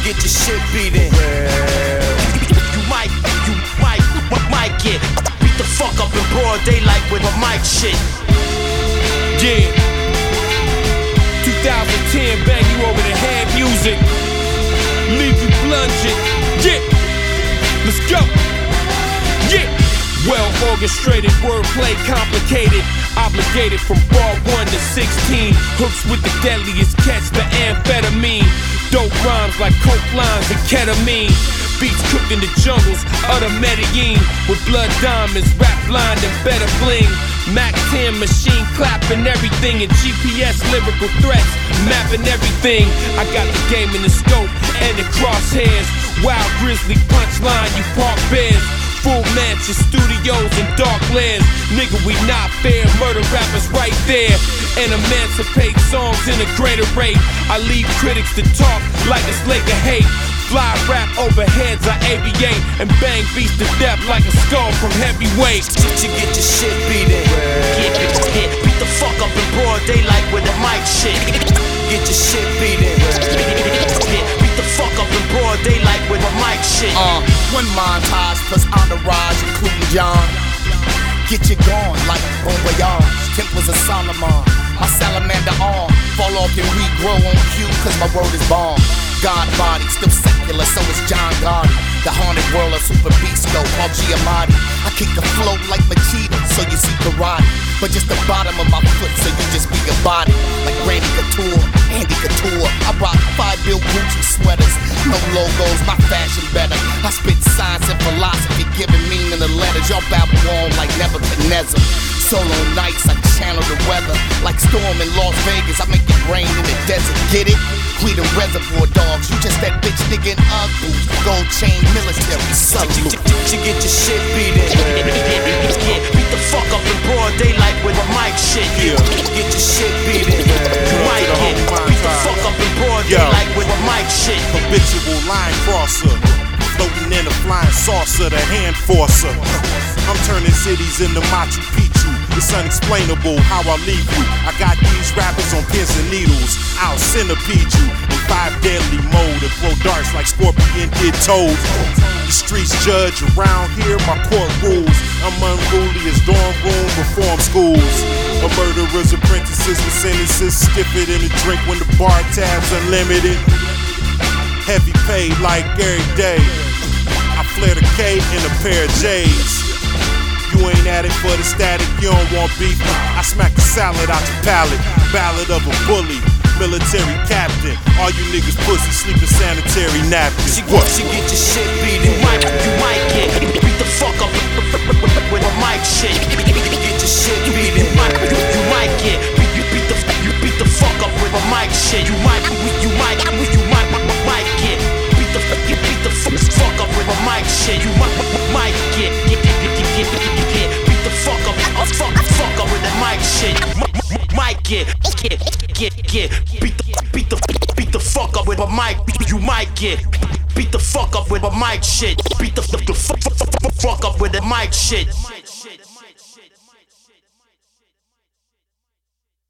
get your shit beat in. You might get beat the fuck up in broad daylight with a mic shit. Yeah. 2010, bang you over the head music. Leave you blunged. Yeah. Let's go. Yeah. Well orchestrated, wordplay complicated. Obligated from bar 1 to 16. Hooks with the deadliest catch, the amphetamine. Dope rhymes like coke lines and ketamine. Beats cooked in the jungles of the Medellin. With blood diamonds, rap blind and better bling. Mac 10 machine clapping everything. And GPS lyrical threats, mapping everything. I got the game in the scope and the crosshairs. Wild grizzly punchline, you park bears. Full mansion, studios, and dark lands. Nigga, we not fair. Murder rappers right there. And emancipate songs in a greater rate. I leave critics to talk like it's lake of hate. Fly rap overheads, I aviate. And bang beats to death like a skull from heavyweight. You get your shit beat in. Beat the fuck up in broad daylight with a mic shit. Get your shit beat in. Beat the fuck up in broad daylight with a mic shit. One montage plus entourage, including John. Get you gone like Bon Voyage. Temples of Solomon. My salamander arm fall off and regrow on cue, cause my word is bomb. God body, still secular, so is John Gotti. The haunted world of Super Beasto, Paul Giamatti. I kick the flow like Machida, so you see karate. But just the bottom of my foot, so you just be a body. Like Randy Couture, Andy Couture. I rock 5 Bill Gucci sweaters. No logos, my fashion better. I spit science and philosophy, giving meaning to letters. Y'all babble on like Nebuchadnezzar. Solo nights, I channel the weather. Like storm in Las Vegas, I make it rain in the desert. Get it? We the reservoir dogs, you just that bitch nigga in Ugg boots. Gold chain, military, salute. You get your shit beat in. Beat the fuck up in broad daylight with a mic shit. Get your shit beat in. You might get beat the fuck up in broad daylight with a mic shit. Habitual line crosser, floating in a flying saucer, the hand forcer. I'm turning cities into Machu Picchu. It's unexplainable how I leave you. I got these rappers on pins and needles. I'll centipede you in 5 deadly mode and throw darts like Scorpion did Toad. The streets judge around here, my court rules. I'm unruly as dorm room reform schools. A murderer's apprentices with sentences stiffer than a drink when the bar tab's unlimited. Heavy pay like every day. I flare the K in a pair of J's. You ain't at it for the static, you don't want beef. I smack the salad out your palate. Ballad of a bully, military captain. All you niggas pussy sleeping sanitary napkins. What? You get your shit beat in. You might get beat the fuck up with a mic shit. Get your shit beat in. You might get beat the fuck up with a mic shit. You might get beat the fuck up with a mic shit. You might get beat the fuck up with a mic shit. Might get beat the fuck up with a mic. You might get beat the fuck up with a mic shit. Beat the fuck up with a mic shit.